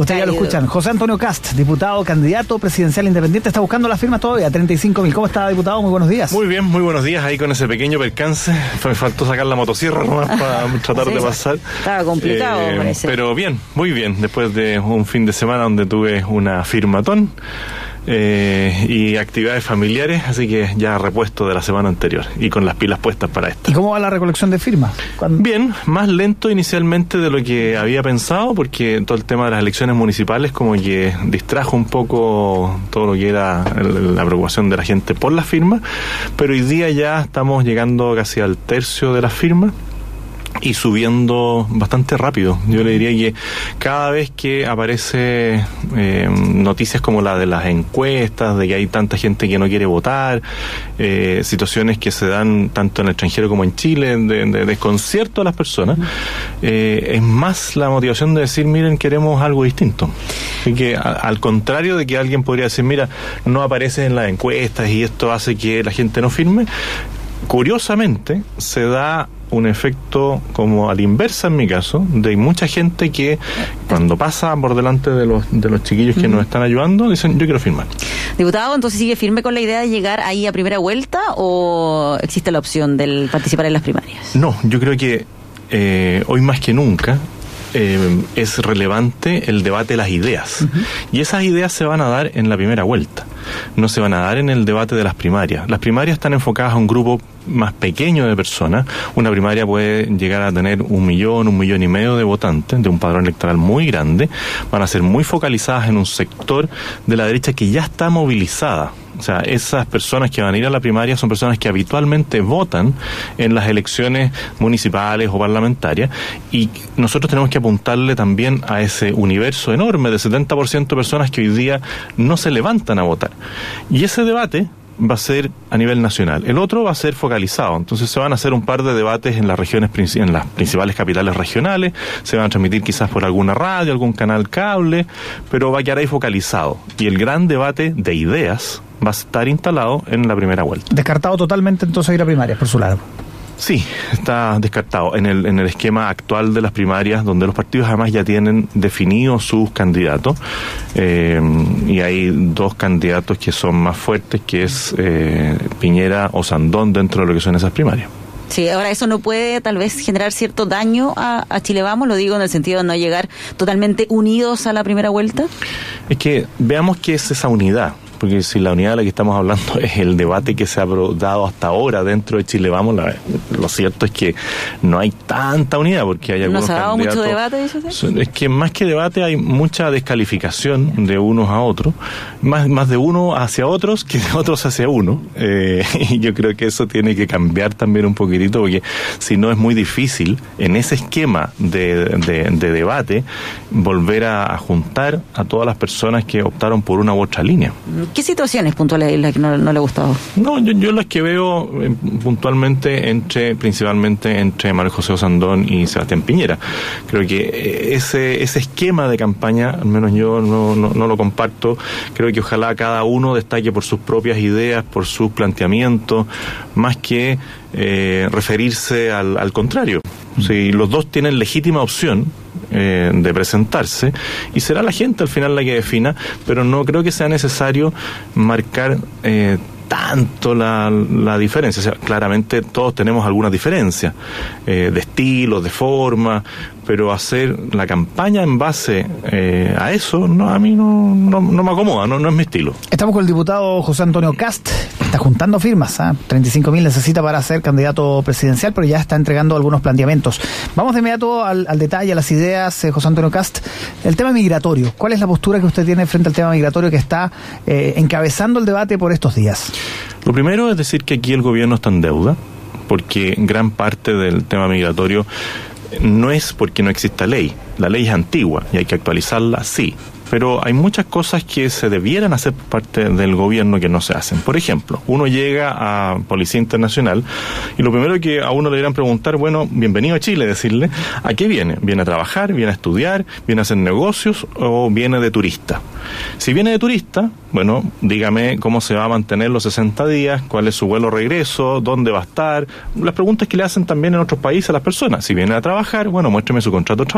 Ustedes ya lo escuchan. José Antonio Cast, diputado, candidato presidencial independiente, está buscando las firmas todavía, 35.000. ¿Cómo está, diputado? Muy buenos días. Muy bien, muy buenos días. Ahí con ese pequeño percance, me faltó sacar la motosierra nomás para tratar de pasar. Estaba complicado, parece. Pero bien, muy bien, después de un fin de semana donde tuve una firmatón y actividades familiares, así que ya repuesto de la semana anterior y con las pilas puestas para esta. ¿Y cómo va la recolección de firmas? Bien, más lento inicialmente de lo que había pensado, porque todo el tema de las elecciones municipales como que distrajo un poco todo lo que era la preocupación de la gente por las firmas, pero hoy día ya estamos llegando casi al tercio de las firmas y subiendo bastante rápido. Yo le diría que cada vez que aparece noticias como la de las encuestas, de que hay tanta gente que no quiere votar, situaciones que se dan tanto en el extranjero como en Chile, de desconcierto a las personas, es más la motivación de decir, miren, queremos algo distinto. Así que al contrario de que alguien podría decir, mira, no aparece en las encuestas y esto hace que la gente no firme, curiosamente se da un efecto como a la inversa en mi caso, de mucha gente que cuando pasa por delante de los chiquillos que nos están ayudando, dicen, yo quiero firmar. Diputado, entonces ¿sigue firme con la idea de llegar ahí a primera vuelta o existe la opción de participar en las primarias? No, yo creo que hoy más que nunca es relevante el debate de las ideas. Y esas ideas se van a dar en la primera vuelta. No se van a dar en el debate de las primarias. Las primarias están enfocadas a un grupo más pequeño de personas. Una primaria puede llegar a tener 1 millón, 1,5 millones de votantes, de un padrón electoral muy grande. Van a ser muy focalizadas en un sector de la derecha que ya está movilizada. O sea, esas personas que van a ir a la primaria son personas que habitualmente votan en las elecciones municipales o parlamentarias, y nosotros tenemos que apuntarle también a ese universo enorme de 70% de personas que hoy día no se levantan a votar. Y ese debate va a ser a nivel nacional. El otro va a ser focalizado. Entonces se van a hacer un par de debates en las regiones, en las principales capitales regionales, se van a transmitir quizás por alguna radio, algún canal cable, pero va a quedar ahí focalizado. Y el gran debate de ideas va a estar instalado en la primera vuelta. Descartado totalmente entonces ir a primarias por su lado. Sí, está descartado. En el esquema actual de las primarias, donde los partidos además ya tienen definidos sus candidatos, y hay 2 candidatos que son más fuertes, que es Piñera o Sandón dentro de lo que son esas primarias. Sí, ahora eso no puede tal vez generar cierto daño a Chile Vamos, lo digo en el sentido de no llegar totalmente unidos a la primera vuelta. Es que veamos qué es esa unidad. Porque si la unidad de la que estamos hablando es el debate que se ha dado hasta ahora dentro de Chile Vamos, lo cierto es que no hay tanta unidad, porque hay algunos candidatos... ¿No se ha dado mucho debate, eso? Es que más que debate hay mucha descalificación de unos a otros, más de uno hacia otros que de otros hacia uno, y yo creo que eso tiene que cambiar también un poquitito, porque si no es muy difícil en ese esquema de debate volver a juntar a todas las personas que optaron por una u otra línea. ¿Qué situaciones puntuales las que no le ha gustado? No, yo las que veo puntualmente principalmente entre María José Sandón y Sebastián Piñera. Creo que ese esquema de campaña, al menos yo no lo comparto. Creo que ojalá cada uno destaque por sus propias ideas, por sus planteamientos, más que referirse al contrario. Sí, los dos tienen legítima opción de presentarse, y será la gente al final la que defina, pero no creo que sea necesario marcar tanto la diferencia. O sea, claramente todos tenemos algunas diferencias de estilos, de forma, pero hacer la campaña en base a eso, a mí no me acomoda, no es mi estilo. Estamos con el diputado José Antonio Cast, está juntando firmas, 35.000 necesita para ser candidato presidencial, pero ya está entregando algunos planteamientos. Vamos de inmediato al detalle, a las ideas, José Antonio Cast. El tema migratorio, ¿cuál es la postura que usted tiene frente al tema migratorio que está encabezando el debate por estos días? Lo primero es decir que aquí el gobierno está en deuda, porque gran parte del tema migratorio no es porque no exista ley. La ley es antigua y hay que actualizarla, sí. Pero hay muchas cosas que se debieran hacer por parte del gobierno que no se hacen. Por ejemplo, uno llega a Policía Internacional y lo primero que a uno le deberían preguntar, bueno, bienvenido a Chile, decirle, ¿a qué viene? ¿Viene a trabajar? ¿Viene a estudiar? ¿Viene a hacer negocios? ¿O viene de turista? Si viene de turista, bueno, dígame cómo se va a mantener los 60 días, cuál es su vuelo regreso, dónde va a estar, las preguntas que le hacen también en otros países a las personas. Si viene a trabajar, bueno, muéstreme su contrato de trabajo,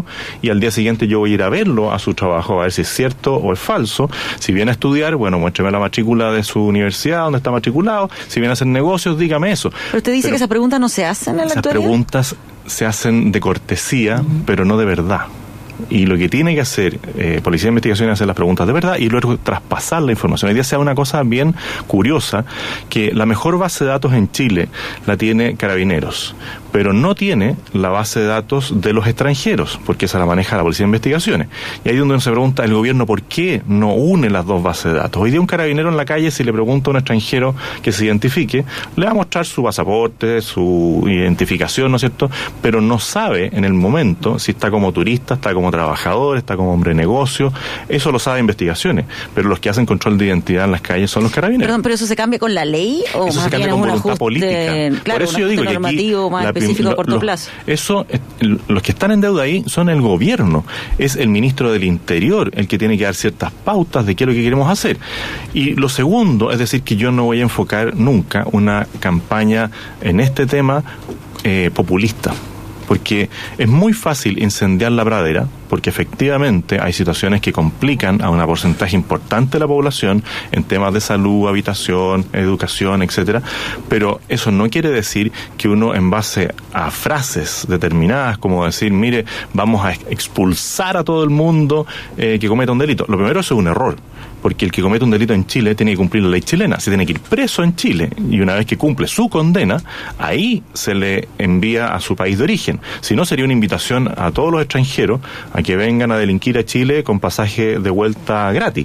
y al día siguiente yo voy a ir a verlo a su trabajo, a ver si es cierto o es falso. Si viene a estudiar, bueno, muéstreme la matrícula de su universidad, donde está matriculado. Si viene a hacer negocios, dígame eso. Pero usted dice que esas preguntas no se hacen en la actualidad. Esas preguntas se hacen de cortesía, pero no de verdad. Y lo que tiene que hacer Policía de Investigación es hacer las preguntas de verdad y luego traspasar la información. Hoy día se da una cosa bien curiosa, que la mejor base de datos en Chile la tiene Carabineros, pero no tiene la base de datos de los extranjeros, porque esa la maneja la Policía de Investigaciones. Y ahí es donde uno se pregunta, el gobierno, ¿por qué no une las dos bases de datos? Hoy día un carabinero en la calle, si le pregunta a un extranjero que se identifique, le va a mostrar su pasaporte, su identificación, ¿no es cierto? Pero no sabe en el momento si está como turista, está como trabajador, está como hombre de negocio. Eso lo sabe Investigaciones, pero los que hacen control de identidad en las calles son los carabineros. Perdón, ¿pero eso se cambia con la ley? ¿O eso más se cambia bien con es un voluntad política. Claro, por eso yo digo que aquí más específico a corto plazo. Eso, los que están en deuda ahí son el gobierno, es el ministro del Interior el que tiene que dar ciertas pautas de qué es lo que queremos hacer. Y lo segundo, es decir, que yo no voy a enfocar nunca una campaña en este tema populista, porque es muy fácil incendiar la pradera, porque efectivamente hay situaciones que complican a un porcentaje importante de la población en temas de salud, habitación, educación, etcétera, pero eso no quiere decir que uno, en base a frases determinadas, como decir, mire, vamos a expulsar a todo el mundo que cometa un delito. Lo primero, eso es un error, porque el que comete un delito en Chile tiene que cumplir la ley chilena, se tiene que ir preso en Chile, y una vez que cumple su condena, ahí se le envía a su país de origen. Si no, sería una invitación a todos los extranjeros a que vengan a delinquir a Chile con pasaje de vuelta gratis.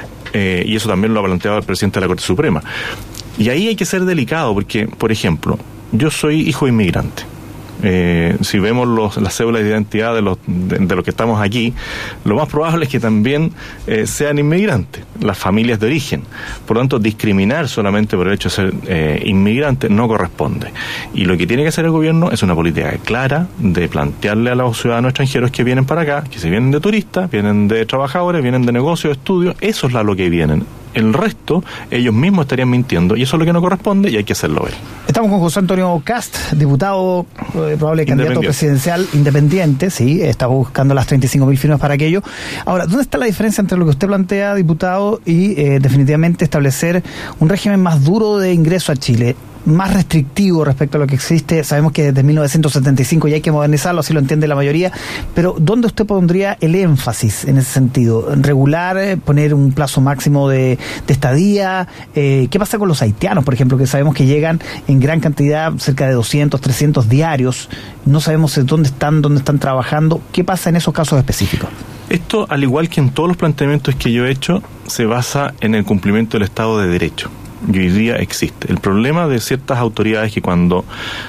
Y eso también lo ha planteado el presidente de la Corte Suprema. Y ahí hay que ser delicado, porque, por ejemplo, yo soy hijo de inmigrante. Si vemos las cédulas de identidad de los que estamos aquí, lo más probable es que también sean inmigrantes, las familias de origen. Por lo tanto, discriminar solamente por el hecho de ser inmigrante no corresponde. Y lo que tiene que hacer el gobierno es una política clara de plantearle a los ciudadanos extranjeros que vienen para acá, que si vienen de turistas, vienen de trabajadores, vienen de negocios, estudios, eso es a lo que vienen. El resto, ellos mismos estarían mintiendo, y eso es lo que no corresponde y hay que hacerlo ver. Estamos con José Antonio Cast, diputado, probable candidato presidencial independiente, sí, está buscando las 35.000 firmas para aquello. Ahora, ¿dónde está la diferencia entre lo que usted plantea, diputado, y definitivamente establecer un régimen más duro de ingreso a Chile, más restrictivo respecto a lo que existe? Sabemos que desde 1975 ya hay que modernizarlo, así lo entiende la mayoría, pero ¿dónde usted pondría el énfasis en ese sentido? ¿Regular, poner un plazo máximo de estadía? ¿Qué pasa con los haitianos, por ejemplo, que sabemos que llegan en gran cantidad, cerca de 200, 300 diarios? No sabemos dónde están trabajando. ¿Qué pasa en esos casos específicos? Esto, al igual que en todos los planteamientos que yo he hecho, se basa en el cumplimiento del Estado de Derecho. Y hoy día existe. El problema de ciertas autoridades que cuando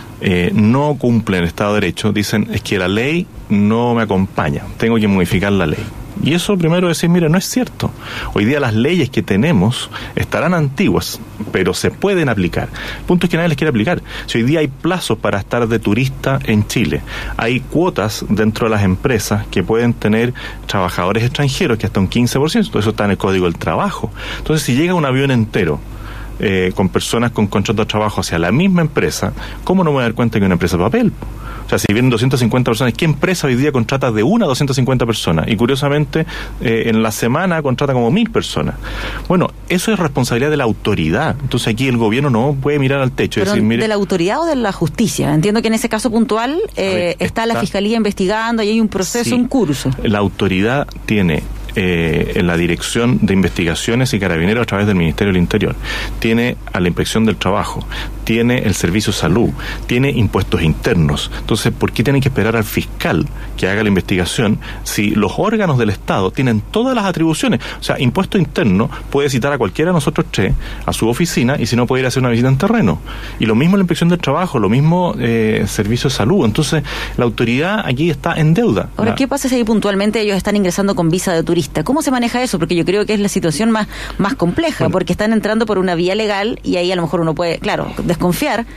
no cumplen el Estado de Derecho dicen, es que la ley no me acompaña, tengo que modificar la ley. Y eso primero decir, mira, no es cierto. Hoy día las leyes que tenemos estarán antiguas, pero se pueden aplicar. El punto es que nadie les quiere aplicar. Si hoy día hay plazos para estar de turista en Chile, hay cuotas dentro de las empresas que pueden tener trabajadores extranjeros que hasta un 15%, eso está en el Código del Trabajo. Entonces, si llega un avión entero con personas con contrato de trabajo hacia la misma empresa, ¿cómo no me voy a dar cuenta que es una empresa de papel? O sea, si vienen 250 personas, ¿qué empresa hoy día contrata de 1 a 250 personas? Y curiosamente, en la semana contrata como 1.000 personas. Bueno, eso es responsabilidad de la autoridad. Entonces aquí el gobierno no puede mirar al techo y decir, mire, ¿de la autoridad o de la justicia? Entiendo que en ese caso puntual está la Fiscalía investigando y hay un proceso, un curso. La autoridad tiene en la Dirección de Investigaciones y Carabineros a través del Ministerio del Interior, tiene a la Inspección del Trabajo, tiene el Servicio Salud, tiene impuestos internos. Entonces, ¿por qué tienen que esperar al fiscal que haga la investigación si los órganos del Estado tienen todas las atribuciones? O sea, impuesto interno puede citar a cualquiera de nosotros tres a su oficina y si no puede ir a hacer una visita en terreno. Y lo mismo la Inspección del Trabajo, lo mismo Servicio de Salud. Entonces, la autoridad aquí está en deuda. Ahora, ¿qué pasa si ahí puntualmente ellos están ingresando con visa de turista? ¿Cómo se maneja eso? Porque yo creo que es la situación más compleja, porque están entrando por una vía legal y ahí a lo mejor uno puede, claro, desconfiar,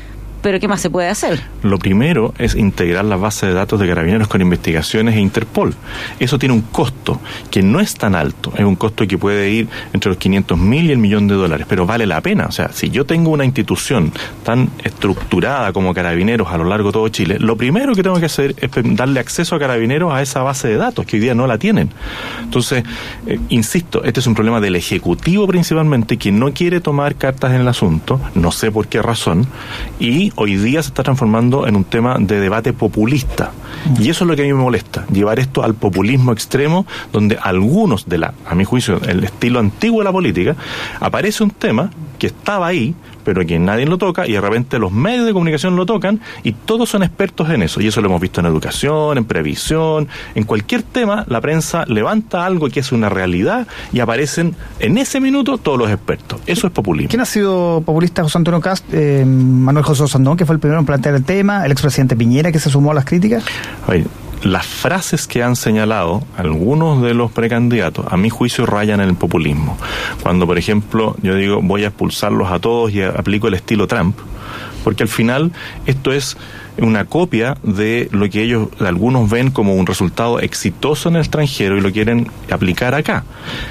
pero ¿qué más se puede hacer? Lo primero es integrar la base de datos de Carabineros con investigaciones e Interpol. Eso tiene un costo que no es tan alto, es un costo que puede ir entre los 500.000 y el $1.000.000, pero vale la pena. O sea, si yo tengo una institución tan estructurada como Carabineros a lo largo de todo Chile, lo primero que tengo que hacer es darle acceso a Carabineros a esa base de datos, que hoy día no la tienen. Entonces, insisto, este es un problema del Ejecutivo principalmente, que no quiere tomar cartas en el asunto, no sé por qué razón, y hoy día se está transformando en un tema de debate populista. Y eso es lo que a mí me molesta, llevar esto al populismo extremo, donde algunos a mi juicio, el estilo antiguo de la política, aparece un tema que estaba ahí, pero que nadie lo toca, y de repente los medios de comunicación lo tocan, y todos son expertos en eso. Y eso lo hemos visto en educación, en previsión, en cualquier tema. La prensa levanta algo que es una realidad y aparecen en ese minuto todos los expertos. Eso es populismo. ¿Quién ha sido populista? José Antonio Cast, Manuel José Osandón, que fue el primero en plantear el tema, el expresidente Piñera, que se sumó a las críticas. Oye, las frases que han señalado algunos de los precandidatos, a mi juicio, rayan en el populismo. Cuando, por ejemplo, yo digo voy a expulsarlos a todos y aplico el estilo Trump, porque al final esto es una copia de lo que algunos ven como un resultado exitoso en el extranjero y lo quieren aplicar acá.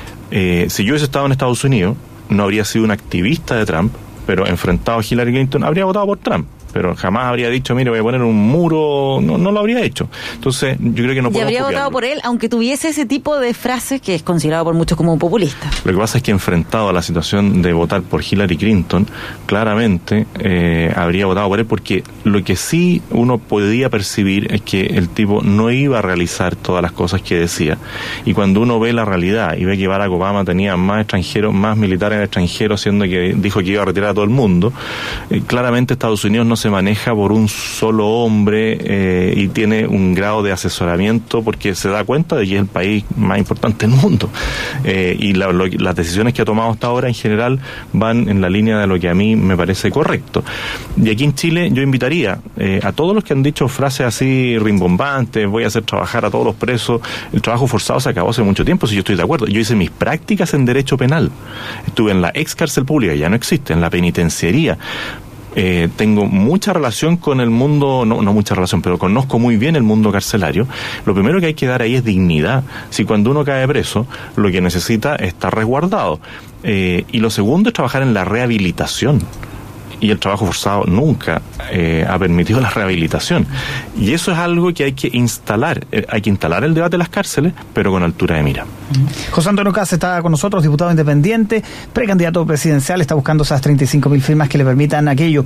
Si yo hubiese estado en Estados Unidos, no habría sido un activista de Trump, pero enfrentado a Hillary Clinton, habría votado por Trump. Pero jamás habría dicho, mire, voy a poner un muro, no lo habría hecho. Entonces, yo creo que no podemos. Y habría votado por él, aunque tuviese ese tipo de frases que es considerado por muchos como populista. Lo que pasa es que enfrentado a la situación de votar por Hillary Clinton, claramente habría votado por él, porque lo que sí uno podía percibir es que el tipo no iba a realizar todas las cosas que decía. Y cuando uno ve la realidad y ve que Barack Obama tenía más extranjeros, más militares en el extranjero, siendo que dijo que iba a retirar a todo el mundo, claramente Estados Unidos no se maneja por un solo hombre y tiene un grado de asesoramiento porque se da cuenta de que es el país más importante del mundo. Y las decisiones que ha tomado hasta ahora en general van en la línea de lo que a mí me parece correcto. Y aquí en Chile yo invitaría a todos los que han dicho frases así rimbombantes, voy a hacer trabajar a todos los presos, el trabajo forzado se acabó hace mucho tiempo, si yo estoy de acuerdo. Yo hice mis prácticas en derecho penal, estuve en la ex cárcel pública, ya no existe, en la penitenciaría. Tengo mucha relación con el mundo, no mucha relación, pero conozco muy bien el mundo carcelario. Lo primero que hay que dar ahí es dignidad. Si cuando uno cae preso, lo que necesita es estar resguardado. Y lo segundo es trabajar en la rehabilitación. Y el trabajo forzado nunca ha permitido la rehabilitación. Y eso es algo que hay que instalar. Hay que instalar el debate de las cárceles, pero con altura de mira. José Antonio Cast está con nosotros, diputado independiente, precandidato presidencial, está buscando esas 35.000 firmas que le permitan aquello.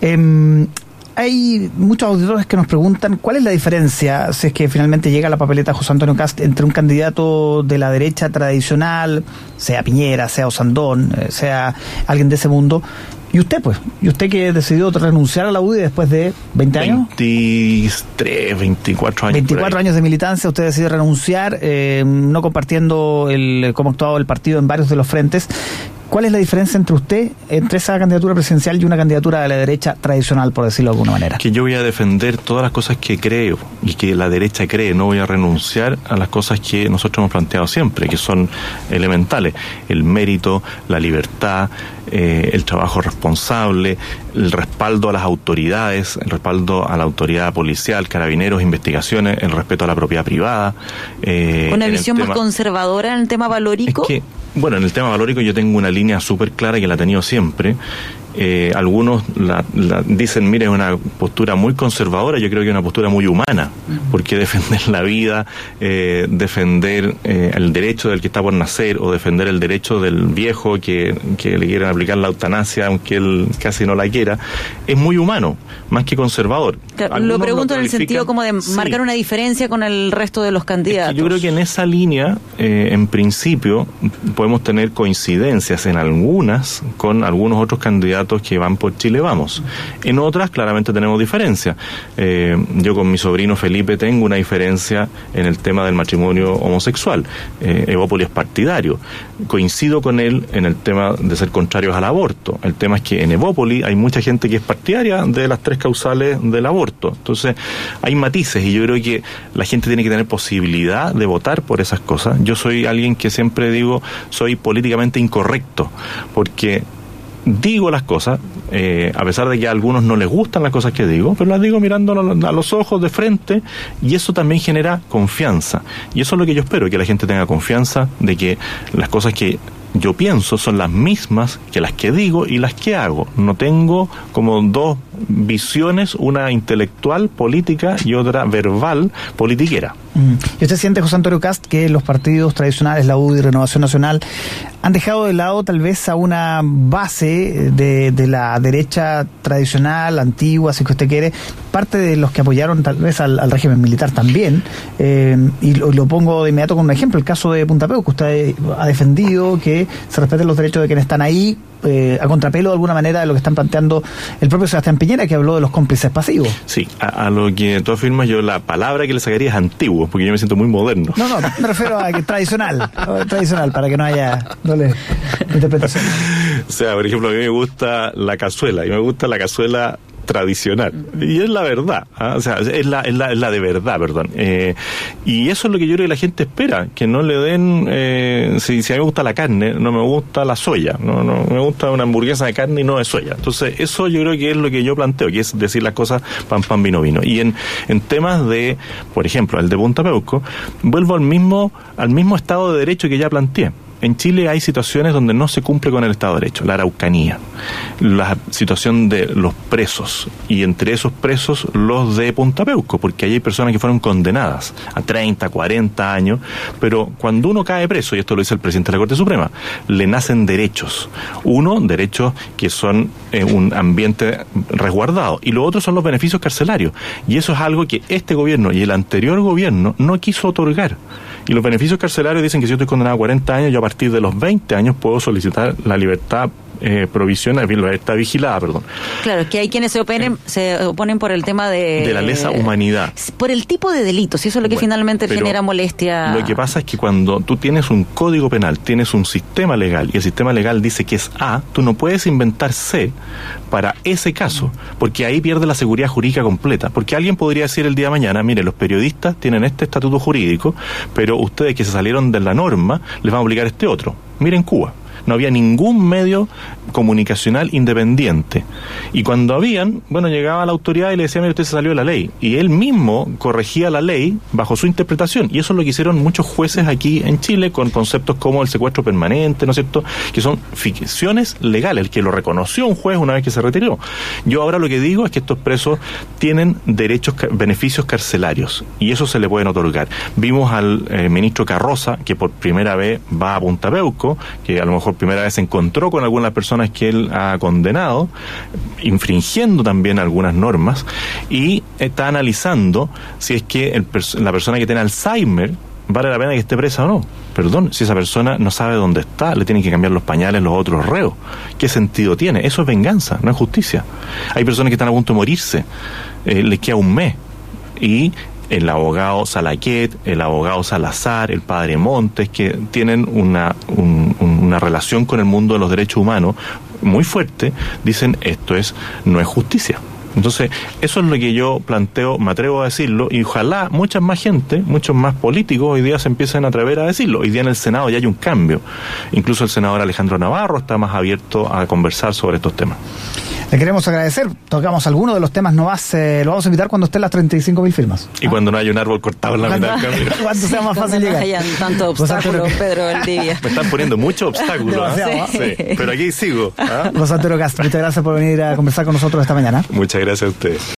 Hay muchos auditores que nos preguntan cuál es la diferencia, si es que finalmente llega a la papeleta José Antonio Cast, entre un candidato de la derecha tradicional, sea Piñera, sea Osandón, sea alguien de ese mundo, y usted que decidió renunciar a la UDI después de 20 años. 23, 24 años. 24 años de militancia, usted decide renunciar, no compartiendo cómo ha actuado el partido en varios de los frentes. ¿Cuál es la diferencia entre esa candidatura presidencial y una candidatura de la derecha tradicional, por decirlo de alguna manera? Que yo voy a defender todas las cosas que creo y que la derecha cree. No voy a renunciar a las cosas que nosotros hemos planteado siempre, que son elementales. El mérito, la libertad, el trabajo responsable, el respaldo a las autoridades, el respaldo a la autoridad policial, carabineros, investigaciones, el respeto a la propiedad privada. ¿Una visión más conservadora en el tema valórico? Es que, bueno, en el tema valórico yo tengo una línea súper clara que la he tenido siempre. Algunos dicen, mire, es una postura muy conservadora. Yo creo que es una postura muy humana, porque defender la vida, defender el derecho del que está por nacer, o defender el derecho del viejo que le quieren aplicar la eutanasia aunque él casi no la quiera, es muy humano, más que conservador. Claro, lo pregunto en el sentido como de marcar una diferencia con el resto de los candidatos. Es que yo creo que en esa línea, en principio, podemos tener coincidencias en algunas con algunos otros candidatos que van por Chile Vamos. En otras claramente tenemos diferencias. Yo con mi sobrino Felipe tengo una diferencia en el tema del matrimonio homosexual. Evópoli es partidario. Coincido con él en el tema de ser contrarios al aborto. El tema es que en Evópoli hay mucha gente que es partidaria de las 3 causales del aborto. Entonces hay matices y yo creo que la gente tiene que tener posibilidad de votar por esas cosas. Yo soy alguien que siempre digo soy políticamente incorrecto, porque digo las cosas, a pesar de que a algunos no les gustan las cosas que digo, pero las digo mirando a los ojos de frente, y eso también genera confianza. Y eso es lo que yo espero, que la gente tenga confianza de que las cosas que yo pienso son las mismas que las que digo y las que hago. No tengo como dos visiones, una intelectual política y otra verbal politiquera. ¿Y usted siente, José Antonio Cast, que los partidos tradicionales, la UDI y Renovación Nacional, han dejado de lado tal vez a una base de la derecha tradicional, antigua, si que usted quiere, parte de los que apoyaron tal vez al régimen militar también? Y lo pongo de inmediato con un ejemplo, el caso de Punta Peuco. Usted ha defendido que se respeten los derechos de quienes están ahí, a contrapelo de alguna manera de lo que están planteando el propio Sebastián Piñera, que habló de los cómplices pasivos. Sí, a lo que tú afirmas, yo la palabra que le sacaría es antiguo, porque yo me siento muy moderno. No, me refiero a que tradicional, para que no haya doble interpretación. O sea, por ejemplo, a mí me gusta la cazuela, y me gusta la cazuela tradicional, y es la verdad, ¿eh? O sea, es la de verdad, perdón, y eso es lo que yo creo que la gente espera, que no le den, si a mí me gusta la carne, no me gusta la soya, no me gusta una hamburguesa de carne y no de soya. Entonces eso yo creo que es lo que yo planteo, que es decir las cosas pan, pan, vino, vino. Y en temas de, por ejemplo, el de Punta Peuco, vuelvo al mismo Estado de Derecho que ya planteé. En Chile hay situaciones donde no se cumple con el Estado de Derecho, la Araucanía, la situación de los presos, y entre esos presos los de Punta Peuco, porque ahí hay personas que fueron condenadas a 30, 40 años, pero cuando uno cae preso, y esto lo dice el presidente de la Corte Suprema, le nacen derechos. Uno, derechos que son un ambiente resguardado, y lo otro son los beneficios carcelarios, y eso es algo que este gobierno y el anterior gobierno no quiso otorgar. Y los beneficios carcelarios dicen que si yo estoy condenado a 40 años, yo a partir de los 20 años puedo solicitar la libertad provisional, la libertad vigilada, perdón. Claro, es que hay quienes se oponen por el tema de la lesa humanidad. Por el tipo de delitos, y eso es lo que finalmente genera molestia. Lo que pasa es que cuando tú tienes un código penal, tienes un sistema legal, y el sistema legal dice que es A, tú no puedes inventar C para ese caso, porque ahí pierde la seguridad jurídica completa. Porque alguien podría decir el día de mañana, mire, los periodistas tienen este estatuto jurídico, pero ustedes que se salieron de la norma, les van a obligar este otro. Miren Cuba. No había ningún medio comunicacional independiente. Y cuando habían, llegaba la autoridad y le decía, mire, usted se salió de la ley. Y él mismo corregía la ley bajo su interpretación. Y eso es lo que hicieron muchos jueces aquí en Chile con conceptos como el secuestro permanente, ¿no es cierto?, que son ficciones legales, el que lo reconoció un juez una vez que se retiró. Yo ahora lo que digo es que estos presos tienen beneficios carcelarios, y eso se le pueden otorgar. Vimos al ministro Carroza, que por primera vez va a Punta Peuco, que a lo mejor primera vez se encontró con algunas personas que él ha condenado, infringiendo también algunas normas, y está analizando si es que la persona que tiene Alzheimer vale la pena que esté presa o no. Perdón, si esa persona no sabe dónde está, le tienen que cambiar los pañales los otros reos. ¿Qué sentido tiene? Eso es venganza, no es justicia. Hay personas que están a punto de morirse, les queda un mes, y el abogado Salaquet, el abogado Salazar, el padre Montes, que tienen una relación con el mundo de los derechos humanos muy fuerte, dicen no es justicia. Entonces, eso es lo que yo planteo, me atrevo a decirlo, y ojalá mucha más gente, muchos más políticos hoy día se empiecen a atrever a decirlo. Hoy día en el Senado ya hay un cambio. Incluso el senador Alejandro Navarro está más abierto a conversar sobre estos temas. Le queremos agradecer. Tocamos algunos de los temas nomás. Lo vamos a invitar cuando estén las 35.000 firmas. Y cuando no haya un árbol cortado en la mitad del camino. Cuando sea más fácil llegar. No hayan tantos obstáculos, Pedro Valdivia. Me están poniendo muchos obstáculos. Sí. Pero aquí sigo. José Antonio Cast, muchas gracias por venir a conversar con nosotros esta mañana. Muchas gracias a ustedes.